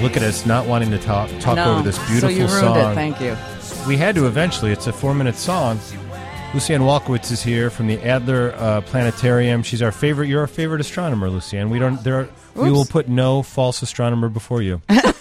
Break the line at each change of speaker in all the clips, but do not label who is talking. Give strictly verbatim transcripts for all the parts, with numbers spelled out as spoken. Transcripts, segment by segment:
Look at us not wanting to talk talk
no.
over this beautiful
so you ruined
song.
It. Thank you.
We had to eventually. It's a four-minute song. Lucianne Walkowitz is here from the Adler uh, Planetarium. She's our favorite. You're our favorite astronomer, Lucianne. We don't. There. Are, we will put no false astronomer before you.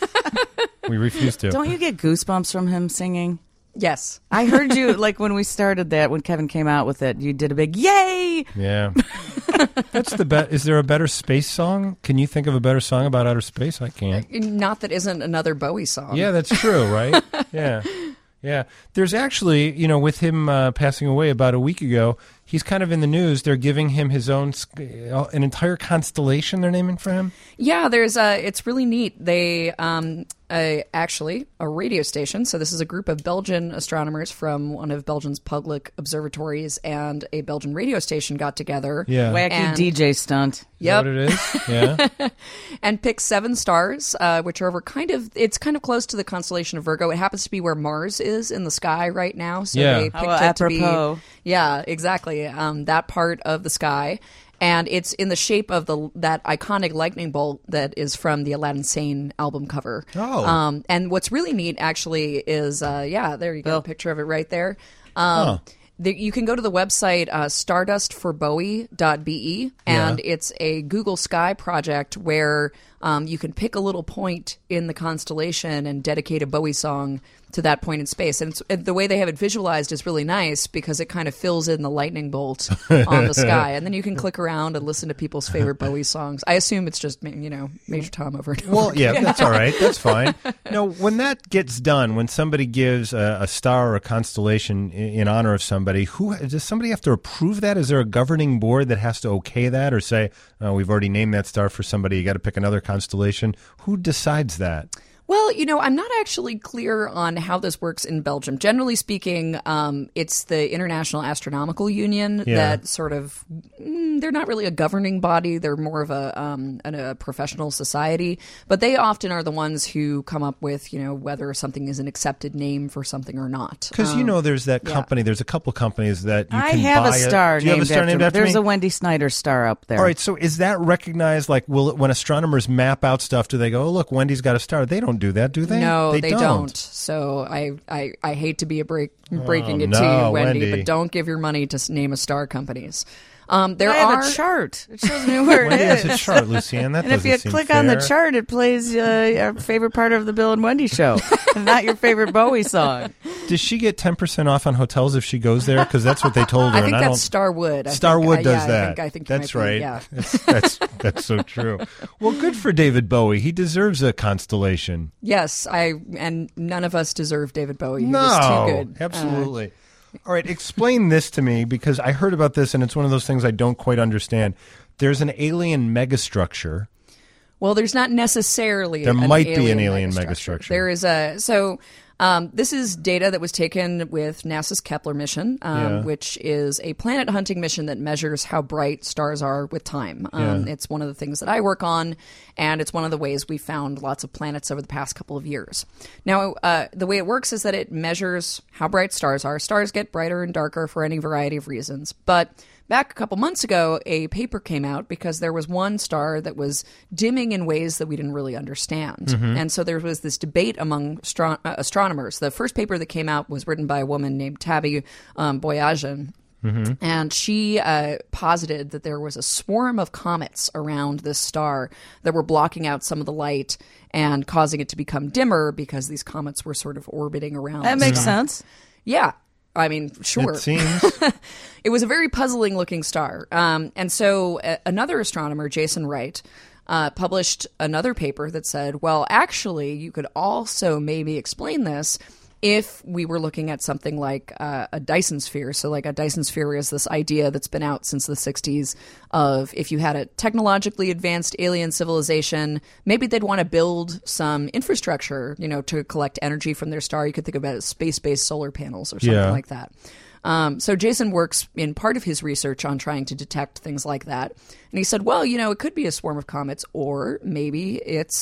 We refuse to.
Don't you get goosebumps from him singing?
Yes.
I heard you, like, when we started that, when Kevin came out with it, you did a big yay!
Yeah. That's the bet. Is there a better space song? Can you think of a better song about outer space? I can't.
Not that isn't another Bowie song.
Yeah, that's true, right? Yeah. Yeah. There's actually, you know, with him uh, passing away about a week ago, he's kind of in the news. They're giving him his own, an entire constellation they're naming for him.
Yeah, there's a, it's really neat. They, um, uh, actually, a radio station. So this is a group of Belgian astronomers from one of Belgium's public observatories and a Belgian radio station got together.
Yeah.
Wacky
and,
D J stunt.
Yep.
Is that what it is? Yeah.
And picked seven stars, uh, which are over kind of, it's kind of close to the constellation of Virgo. It happens to be where Mars is in the sky right now. So
Yeah.
they picked
Oh,
it to
apropos.
be, yeah, exactly. Um, that part of the sky. And it's in the shape of the that iconic lightning bolt that is from the Aladdin Sane album cover.
Oh.
Um, and what's really neat, actually, is, uh, yeah, there you go,
Bill.
a picture of it right there. Um,
Huh.
the, you can go to the website uh, stardust for bowie dot b e, and
Yeah.
it's a Google Sky project where um, you can pick a little point in the constellation and dedicate a Bowie song to that point in space. And, it's, and the way they have it visualized is really nice because it kind of fills in the lightning bolt on the sky. And then you can click around and listen to people's favorite Bowie songs. I assume it's just, you know, Major Tom over and over.
Well, yeah, that's all right. That's fine. No, when that gets done, when somebody gives a, a star or a constellation in, in honor of somebody, who does somebody have to approve that? Is there a governing board that has to okay that or say, oh, we've already named that star for somebody, you got to pick another constellation? Who decides that?
Well, you know, I'm not actually clear on how this works in Belgium. Generally speaking, um, it's the International Astronomical Union
Yeah.
that sort of, mm, they're not really a governing body. They're more of a, um, an, a professional society. But they often are the ones who come up with, you know, whether something is an accepted name for something or not.
Because
Um,
you know, there's that
yeah.
company. There's a couple companies that you
I
can
have
buy
a star,
Do you
named,
have a star
after,
named after
There's
me?
a Wendy Snyder star up there.
All right, so is that recognized? Like, will it, when astronomers map out stuff, do they go, "Oh, look, Wendy's got a star"? They don't do that, do they?
No, they,
don't.
don't. So I, I, I hate to be a break breaking
Oh,
it to
no,
you, Wendy,
Wendy.
but don't give your money to s- name a star companies. Um, there
I have
are
a chart. It shows me where it
Wendy has
is.
a chart, Lucianne. That
And if
doesn't
you
seem
click on the
fair.
chart, it plays uh, your favorite part of the Bill and Wendy show, not your favorite Bowie song.
Does she get ten percent off on hotels if she goes there? Because that's what they told her.
I think
and I
that's
don't,
Starwood. I
Starwood
think, uh,
does
yeah,
that.
I think, I think you
that's
might be-
right.
yeah.
That's, that's that's so true. Well, good for David Bowie. He deserves a constellation.
Yes, I and none of us deserve David Bowie. He
no,
was too good. Uh,
absolutely. All right, explain this to me because I heard about this and it's one of those things I don't quite understand. There's an alien megastructure.
well, there's not necessarily.
There
an
might be
alien
an alien
megastructure.
megastructure.
There is a so. Um, this is data that was taken with NASA's Kepler mission, um,
Yeah.
which is a planet hunting mission that measures how bright stars are with time. Um,
Yeah.
It's one of the things that I work on, and it's one of the ways we found lots of planets over the past couple of years. Now, uh, the way it works is that it measures how bright stars are. Stars get brighter and darker for any variety of reasons, but back a couple months ago, a paper came out because there was one star that was dimming in ways that we didn't really understand.
Mm-hmm.
And so there was this debate among astro- uh, astronomers. The first paper that came out was written by a woman named Tabby um, Boyajian.
Mm-hmm.
And she uh, posited that there was a swarm of comets around this star that were blocking out some of the light and causing it to become dimmer because these comets were sort of orbiting around.
That
the
makes
star.
sense.
Yeah. I mean, sure.
It seems.
It was a very puzzling looking star. Um, and so uh, another astronomer, Jason Wright, uh, published another paper that said, well, actually, you could also maybe explain this if we were looking at something like uh, a Dyson sphere. So like a Dyson sphere is this idea that's been out since the sixties of if you had a technologically advanced alien civilization, maybe they'd want to build some infrastructure, you know, to collect energy from their star. You could think about it as space-based solar panels or something
Yeah.
like that. Um, so Jason works in part of his research on trying to detect things like that. And he said, well, you know, it could be a swarm of comets, or maybe it's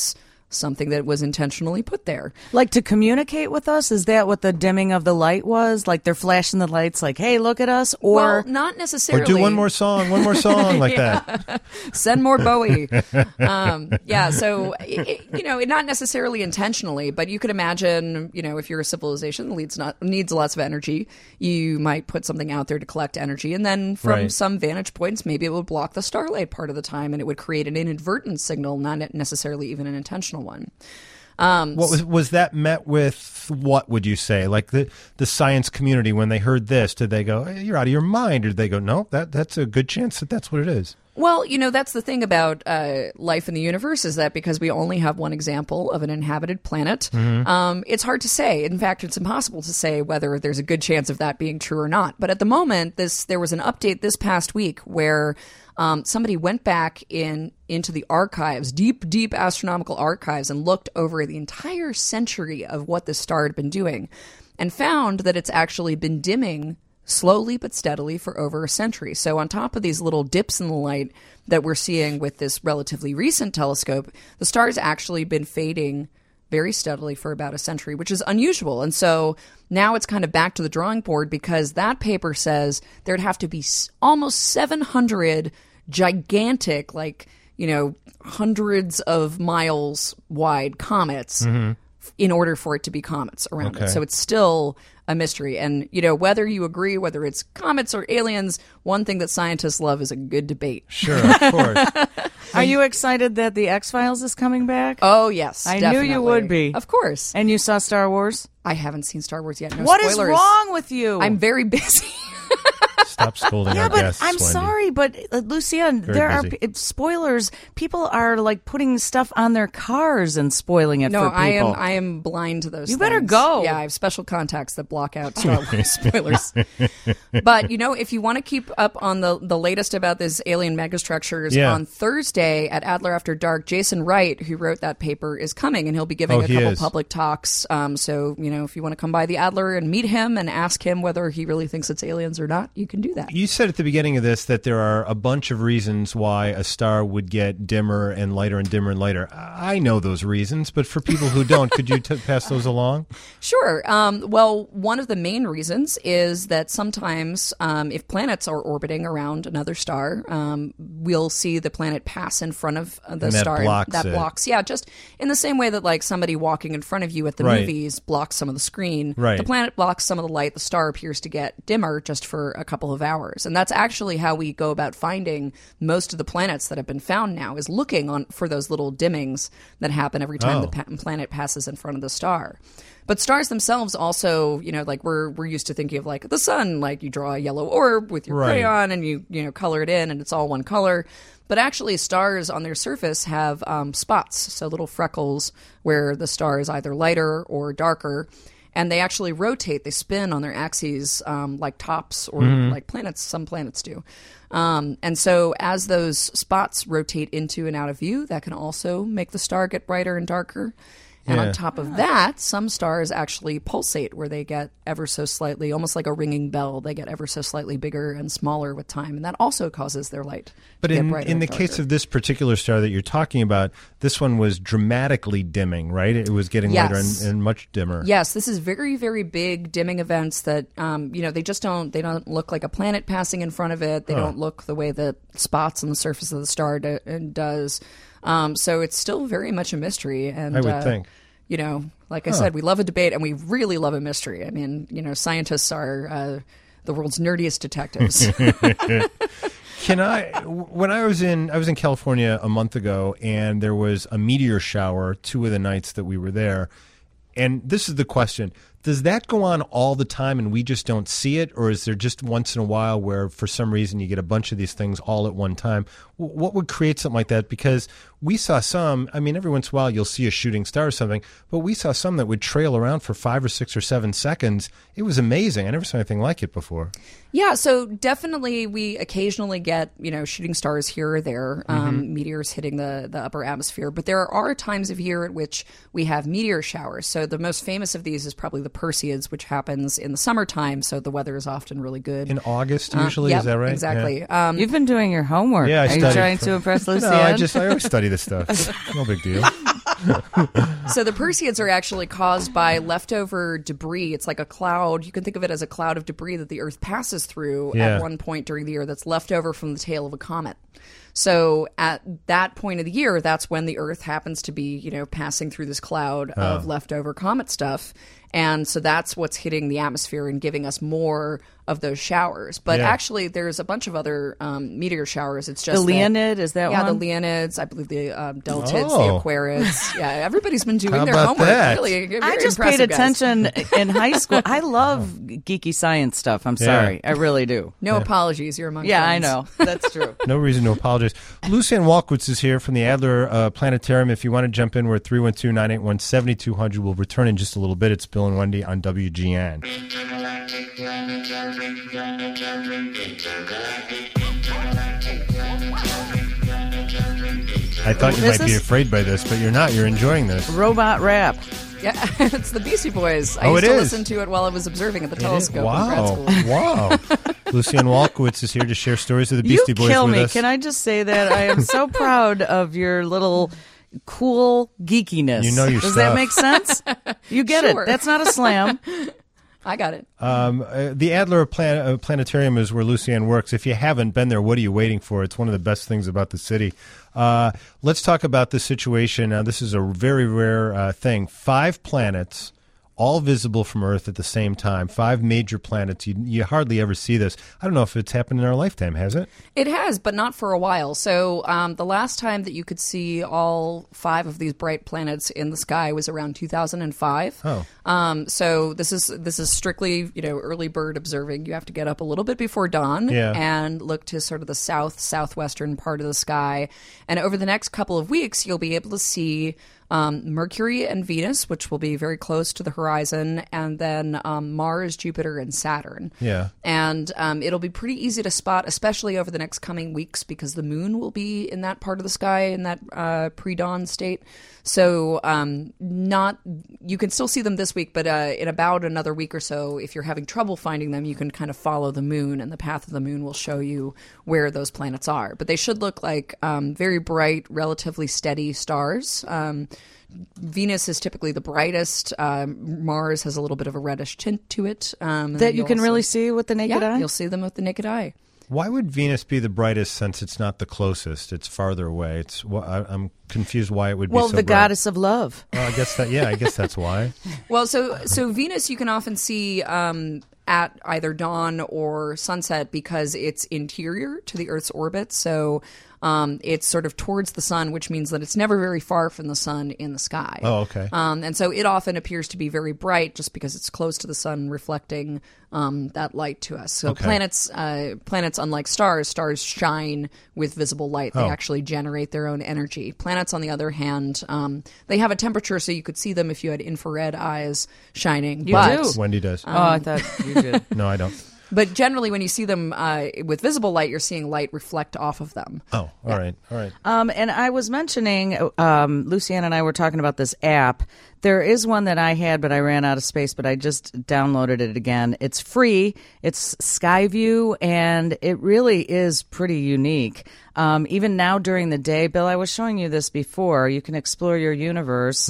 something that was intentionally put there.
Like to communicate with us? Is that what the dimming of the light was? Like they're flashing the lights like, hey, look at us? Or
well, not necessarily.
Or do one more song, one more song like
Yeah.
that.
Send more Bowie. um, yeah, so, it, it- you know, not necessarily intentionally, but you could imagine, you know, if you're a civilization that needs, not, needs lots of energy, you might put something out there to collect energy. And then from
Right.
some vantage points, maybe it would block the starlight part of the time and it would create an inadvertent signal, not necessarily even an intentional one. Um,
What was was that met with? What would you say? Like the the science community, when they heard this, did they go, hey, "You're out of your mind," or did they go, "No, that that's a good chance that that's what it is"?
Well, you know, that's the thing about uh, life in the universe is that because we only have one example of an inhabited planet, um, it's hard to say. In fact, it's impossible to say whether there's a good chance of that being true or not. But at the moment, this there was an update this past week where um, somebody went back in into the archives, deep, deep astronomical archives, and looked over the entire century of what this star had been doing and found that it's actually been dimming slowly but steadily for over a century. So on top of these little dips in the light that we're seeing with this relatively recent telescope, the star's actually been fading very steadily for about a century, which is unusual. And so now it's kind of back to the drawing board because that paper says there'd have to be s- almost seven hundred gigantic, like, you know, hundreds of miles wide comets in order for it to be comets around
Okay.
it. So it's still a mystery. And, you know, whether you agree, whether it's comets or aliens, one thing that scientists love is a good debate.
Sure, of course.
are you excited that the X-Files is coming back?
Oh, yes.
I knew
definitely.
you would be.
Of course.
And you saw Star Wars?
I haven't seen Star Wars yet. No
What is
spoilers.
wrong with you?
I'm very busy.
Stop scolding
Yeah,
our
but
guests,
I'm
Wendy.
sorry, but uh, Lucia, there are
busy.
p- spoilers. People are like putting stuff on their cars and spoiling it
No,
for people.
I am I am blind to those
You better
things.
go.
Yeah, I have special contacts that block out Star Wars spoilers. But, you know, if you want to keep up on the, the latest about these alien megastructures,
Yeah.
on Thursday at Adler After Dark, Jason Wright, who wrote that paper, is coming, and he'll be giving
Oh,
a
he
couple
is.
public talks. Um, so, you know, if you want to come by the Adler and meet him and ask him whether he really thinks it's aliens or not, you can do that.
You said at the beginning of this that there are a bunch of reasons why a star would get dimmer and lighter and dimmer and lighter. I know those reasons, but for people who don't, could you t- pass those along?
Sure. Um, well, one of the main reasons is that sometimes um, if planets are orbiting around another star, um, we'll see the planet pass in front of uh, the
And that
star.
blocks
that
it.
blocks. Yeah, just in the same way that like somebody walking in front of you at the
Right.
movies blocks some of the screen.
Right.
The planet blocks some of the light. The star appears to get dimmer just for a couple of hours. And that's actually how we go about finding most of the planets that have been found now is looking on for those little dimmings that happen every time
Oh.
the pa- planet passes in front of the star. But stars themselves also, you know, like we're we're used to thinking of like the sun, like you draw a yellow orb with your
Right.
crayon and you you know color it in and it's all one color. But actually, stars on their surface have um, spots, so little freckles where the star is either lighter or darker. And they actually rotate, they spin on their axes um, like tops or like planets, some planets do. Um, and so as those spots rotate into and out of view, that can also make the star get brighter and darker. And
Yeah.
on top of that, some stars actually pulsate where they get ever so slightly, almost like a ringing bell, they get ever so slightly bigger and smaller with time. And that also causes their light
But
to get
in,
brighter
in
and
the case
darker.
of this particular star that you're talking about, this one was dramatically dimming, right? It was getting
Yes.
lighter and, and much dimmer.
Yes, this is very, very big dimming events that, um, you know, they just don't, they don't look like a planet passing in front of it. They
Huh.
don't look the way that spots on the surface of the star do, does. Um, so it's still very much a mystery. And
I would
uh,
think.
You know, like I said, we love a debate and we really love a mystery. I mean, you know, scientists are uh, the world's nerdiest detectives.
Can I? When I was in, I was in California a month ago, and there was a meteor shower two of the nights that we were there. And this is the question: does that go on all the time, and we just don't see it, or is there just once in a while where, for some reason, you get a bunch of these things all at one time? W- What would create something like that? Because we saw some. I mean, every once in a while you'll see a shooting star or something, but we saw some that would trail around for five or six or seven seconds. It was amazing. I never saw anything like it before.
Yeah, so definitely we occasionally get, you know, shooting stars here or there, um,
Mm-hmm.
meteors hitting the, the upper atmosphere. But there are times of year at which we have meteor showers. So the most famous of these is probably the Perseids, which happens in the summertime. So the weather is often really good.
In August,
Uh,
usually,
yep,
is that right?
Exactly.
Yeah.
Um,
You've been doing your homework.
Yeah, I
Are you
studied
trying
for-
to impress Lucia?
No, I just I always study this stuff. No big deal.
So the Perseids are actually caused by leftover debris. It's like a cloud. You can think of it as a cloud of debris that the Earth passes through
Yeah.
at one point during the year that's left over from the tail of a comet. So at that point of the year, that's when the Earth happens to be, you know, passing through this cloud of leftover comet stuff. And so that's what's hitting the atmosphere and giving us more of those showers. But
Yeah.
actually, there's a bunch of other um, meteor showers. It's just
The
that-
Leonid, is that
yeah,
one?
the Leonids. I believe the um, Deltids,
Oh.
the Aquarids. Yeah, everybody's been doing
How
their
about
homework.
that?
Really, very
I just paid
impressive, guys.
attention in high school. I love geeky science stuff. I'm sorry. I really do.
No apologies. You're among
Yeah, I
friends.
know. That's true.
No reason to apologize. Lucianne Walkowitz is here from the Adler uh, Planetarium. If you want to jump in, we're at three one two, nine eight one, seven two zero zero. We'll return in just a little bit. It's Bill and Wendy on W G N. I thought you
This
might be
is-
afraid by this, but you're not. You're enjoying this.
Robot rap.
Yeah, it's the Beastie Boys. I
Oh,
used
it
to
is.
listen to it while I was observing at the telescope in
Wow.
grad school.
Wow. Lucianne Walkowitz is here to share stories of the Beastie
You
Boys
kill
with
me.
us.
Can I just say that I am so proud of your little cool geekiness.
You know your
Does
stuff.
that make sense? You get
Sure.
it. That's not a slam.
I got it.
Um, uh, the Adler Plan- uh, Planetarium is where Lucianne works. If you haven't been there, what are you waiting for? It's one of the best things about the city. Uh, let's talk about the situation. Uh, this is a very rare uh, thing. Five planets, all visible from Earth at the same time. Five major planets. You, you hardly ever see this. I don't know if it's happened in our lifetime, has it?
It has, but not for a while. So um, the last time that you could see all five of these bright planets in the sky was around two thousand five.
Oh.
Um, so this is this is strictly, you know, early bird observing. You have to get up a little bit before dawn
Yeah.
and look to sort of the south southwestern part of the sky. And over the next couple of weeks, you'll be able to see um, Mercury and Venus, which will be very close to the horizon, and then um, Mars, Jupiter, and Saturn.
Yeah.
And um, it'll be pretty easy to spot, especially over the next coming weeks, because the moon will be in that part of the sky in that uh, pre-dawn state. So um, not you can still see them this week, but uh, in about another week or so, if you're having trouble finding them, you can kind of follow the moon, and the path of the moon will show you where those planets are. But they should look like um, very bright, relatively steady stars. Um, Venus is typically the brightest. Um, Mars has a little bit of a reddish tint to it. Um, and then
That you
you'll
can
also-
really see with the naked
yeah,
eye?
you'll see them with the naked eye.
Why would Venus be the brightest since it's not the closest? It's farther away. It's. wh- I- I'm confused why it would be
Well,
so
the
bright.
goddess of love.
Well, I guess that. Yeah, I guess that's why.
Well, so so Venus you can often see um, at either dawn or sunset because it's interior to the Earth's orbit. So um, it's sort of towards the sun, which means that it's never very far from the sun in the sky.
Oh, okay.
Um, and so it often appears to be very bright just because it's close to the sun, reflecting um, that light to us. So
Okay.
planets, uh, planets, unlike stars, stars shine with visible light. They
Oh.
actually generate their own energy. Planets, on the other hand, um, they have a temperature, so you could see them if you had infrared eyes shining.
You
but,
do.
Wendy does.
oh, I thought you did.
no, I don't.
But generally, when you see them uh, with visible light, you're seeing light reflect off of them.
Oh, all right, all right.
Um, and I was mentioning, um, Lucianne and I were talking about this app. There is one that I had, but I ran out of space, but I just downloaded it again. It's free. It's Skyview, and it really is pretty unique. Um, even now during the day, Bill, I was showing you this before. You can explore your universe,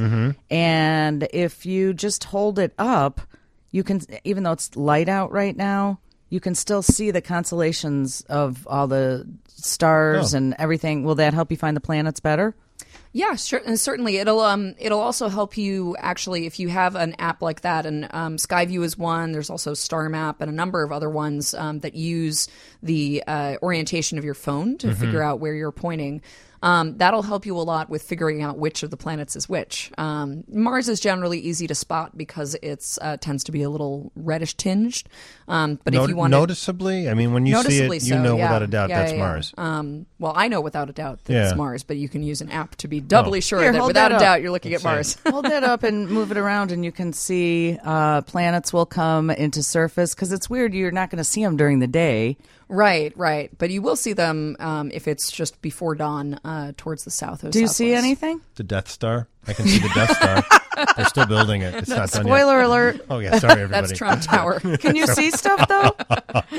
and if you just hold it up, you can, even though it's light out right now, you can still see the constellations of all the stars
Oh.
and everything. Will that help you find the planets better?
Yeah, sure, and certainly it'll um it'll also help you actually if you have an app like that, and um, Skyview is one. There's also Star Map and a number of other ones um, that use the uh, orientation of your phone to figure out where you're pointing. Um, that'll help you a lot with figuring out which of the planets is which. Um, Mars is generally easy to spot because it's uh, tends to be a little reddish tinged. Um, but
Not-
if you want
noticeably, I mean, when you see
Noticeably
it, you
so,
know
yeah.
without a doubt
Yeah,
that's
yeah, yeah.
Mars.
Um, well, I know without a doubt that
Yeah.
it's Mars, but you can use an app to be doubly
Oh.
sure
Here,
that
hold
without
that
a
up.
doubt you're looking at
Let's
Mars.
Hold that up and move it around, and you can see uh, planets will come into surface because it's weird. You're not going to see them during the day.
Right, right. But you will see them um, if it's just before dawn uh, towards the south. Or
Do you see
southwest.
anything?
The Death Star. I can see the Death Star. They're still building it. It's not done yet.
Spoiler alert.
Oh yeah, sorry everybody.
That's Trump Tower.
Can you see stuff though?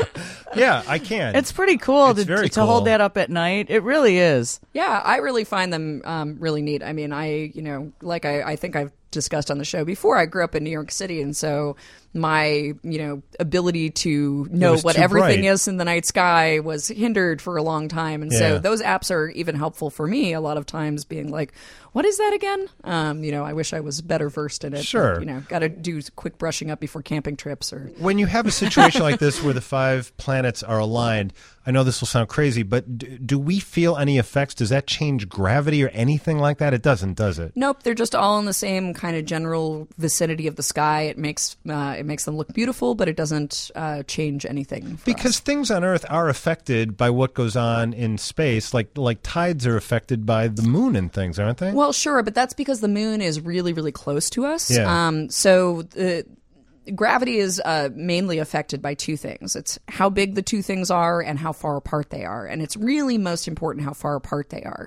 Yeah, I can.
It's pretty cool
It's
to,
very
to
cool.
hold that up at night. It really is.
Yeah, I really find them um, really neat. I mean, I, you know, like I, I think I've discussed on the show before, I grew up in New York City, and so my, you know, ability to know
was
what
too
everything
bright.
is in the night sky was hindered for a long time. And
Yeah.
so those apps are even helpful for me a lot of times, being like, what is that again? Um, you know, I wish I was better versed in it.
Sure.
But, you know, got to do quick brushing up before camping trips or...
When you have a situation like this where the five planets are aligned, I know this will sound crazy, but do, do we feel any effects? Does that change gravity or anything like that? It doesn't, does it?
Nope, they're just all in the same kind of general vicinity of the sky. It makes uh, it makes them look beautiful, but it doesn't uh, change anything. For
Because
us.
things on Earth are affected by what goes on in space, like like tides are affected by the moon and things, aren't they?
Well, sure, but that's because the moon is really, really close to us.
Yeah.
Um, so the gravity is uh, mainly affected by two things. It's how big the two things are and how far apart they are. And it's really most important how far apart they are.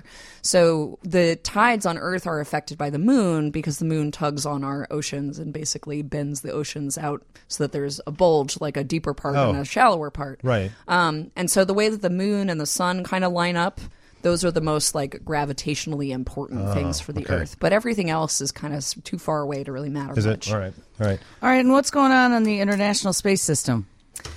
So the tides on Earth are affected by the moon because the moon tugs on our oceans and basically bends the oceans out so that there's a bulge, like a deeper part
Oh.
and a shallower part.
Right.
Um, and so the way that the moon and the sun kind of line up, those are the most like gravitationally important things for the
okay.
Earth. But everything else is kind of too far away to really matter
Is
much.
it? All right. All right.
All right, and what's going on in the International Space System?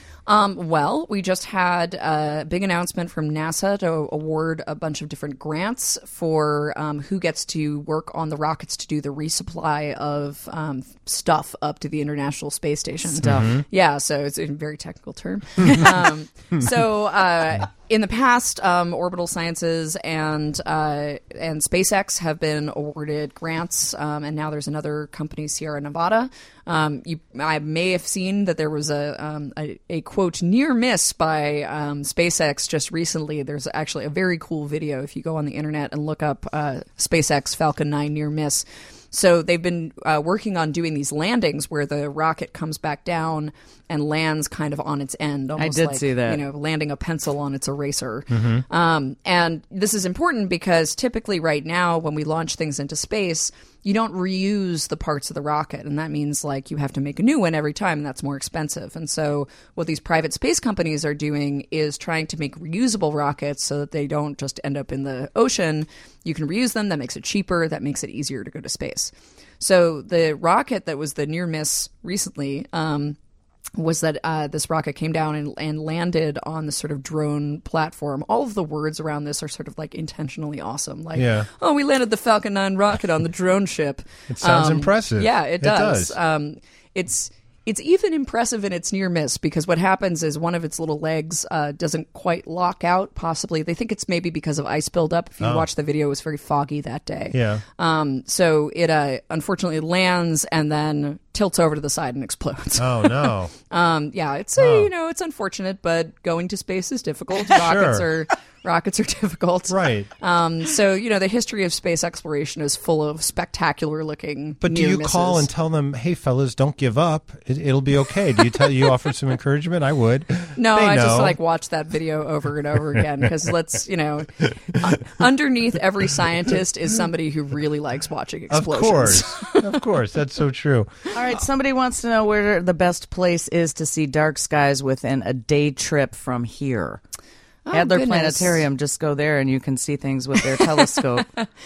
Um, well, we just had a big announcement from NASA to award a bunch of different grants for um, who gets to work on the rockets to do the resupply of um, stuff up to the International Space Station.
Stuff.
Yeah, so it's a very technical term. um, so uh, in the past, um, Orbital Sciences and uh, and SpaceX have been awarded grants, um, and now there's another company, Sierra Nevada. Um, you, I may have seen that there was a um, a, a quote near miss by um, SpaceX just recently. There's actually a very cool video if you go on the internet and look up uh, SpaceX Falcon nine near miss. So they've been uh, working on doing these landings where the rocket comes back down and lands kind of on its end. Almost
did
like,
see that.
You know, landing a pencil on its eraser.
Mm-hmm.
Um, and this is important because typically right now when we launch things into space, you don't reuse the parts of the rocket. And that means like you have to make a new one every time, and that's more expensive. And so what these private space companies are doing is trying to make reusable rockets so that they don't just end up in the ocean. You can reuse them. That makes it cheaper. That makes it easier to go to space. So the rocket that was the near miss recently, um, was that uh, this rocket came down and, and landed on this sort of drone platform. All of the words around this are sort of like intentionally awesome. Like,
Yeah.
oh, we landed the Falcon nine rocket on the drone ship.
It sounds
Um,
impressive.
Yeah, it
It
does.
does.
Um, it's it's even impressive in its near miss because what happens is one of its little legs uh, doesn't quite lock out. Possibly, they think it's maybe because of ice buildup. If you
Oh.
watch the video, it was very foggy that day.
Yeah.
Um, so it uh, unfortunately lands and then tilts over to the side and explodes.
Oh, no.
Um, yeah, it's uh,
Oh.
you know it's unfortunate, but going to space is difficult. Rockets
Sure.
are rockets are difficult.
Right.
Um, so you know the history of space exploration is full of spectacular looking.
But do
near
you call
misses.
and tell them, hey, fellas, don't give up. It, it'll be okay. Do you tell you offer some encouragement? I would.
No,
They
I just
know.
like watch that video over and over again because let's you know, uh, underneath every scientist is somebody who really likes watching
Of
explosions.
course. Of course. That's so true.
All right, somebody wants to know where the best place is to see dark skies within a day trip from here.
Oh,
Adler
goodness.
Planetarium, just go there and you can see things with their telescope.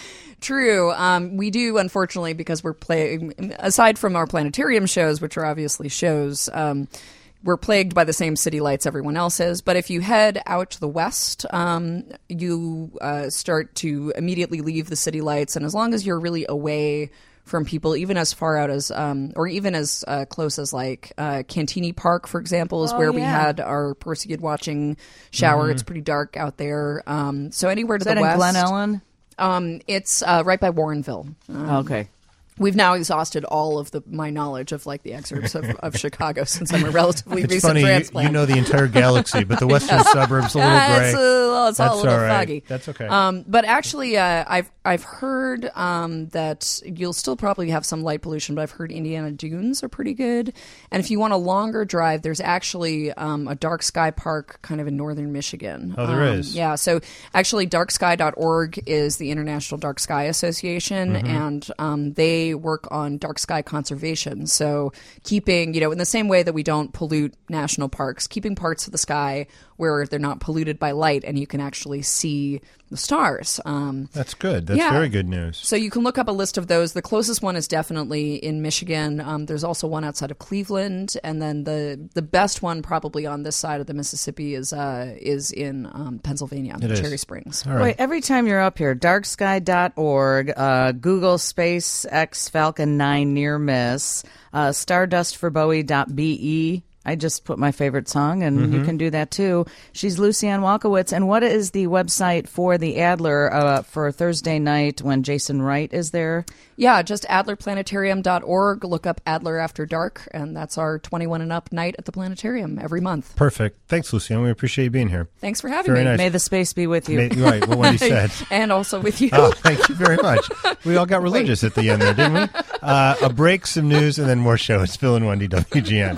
True. Um, we do, unfortunately, because we're playing, aside from our planetarium shows, which are obviously shows, um, we're plagued by the same city lights everyone else is. But if you head out to the west, um, you uh, start to immediately leave the city lights. And as long as you're really away from people, even as far out as, um, or even as uh, close as like uh, Cantini Park, for example, is
Oh,
where we
yeah.
had our Perseid watching shower. It's pretty dark out there. Um, so anywhere to
Is that
the
in
west.
Glen Ellen?
Um, it's uh, right by Warrenville. Um,
Okay.
We've now exhausted all of the my knowledge of like the excerpts of, of Chicago since I'm a relatively
It's
recent
funny. You,
transplant.
you know the entire galaxy, but the western suburbs a little
Ah,
gray.
it's, a, it's all
That's
a little
all right.
foggy.
That's okay.
Um, but actually, uh, I've I've heard um, that you'll still probably have some light pollution, but I've heard Indiana Dunes are pretty good. And if you want a longer drive, there's actually um, a dark sky park kind of in northern Michigan.
Oh, there
um,
is?
Yeah. So actually, dark sky dot org is the International Dark Sky Association,
Mm-hmm.
and um, they they work on dark sky conservation. So keeping, you know, in the same way that we don't pollute national parks, keeping parts of the sky where they're not polluted by light and you can actually see the stars. Um,
That's good. That's
yeah.
very good news.
So you can look up a list of those. The closest one is definitely in Michigan. Um, there's also one outside of Cleveland, and then the the best one probably on this side of the Mississippi is uh, is in um, Pennsylvania,
It is.
Cherry Springs.
All right.
Wait, every time you're up here, dark sky dot org, uh, Google SpaceX Falcon nine near miss, uh, stardust for bowie dot b e. I just put my favorite song, and
Mm-hmm.
you can do that too. She's Lucianne Walkowitz. And what is the website for the Adler uh, for Thursday night when Jason Wright is there?
Yeah, just adler planetarium dot org. Look up Adler After Dark, and that's our twenty-one and up night at the planetarium every month.
Perfect. Thanks, Lucianne. We appreciate you being here.
Thanks for having
Very
me.
nice.
May the space be with you.
May- right, what Wendy said.
And also with you.
Oh, thank you very much. We all got religious at the end there, didn't we? Uh, a break, some news, and then more show. It's Phil and Wendy, W G N.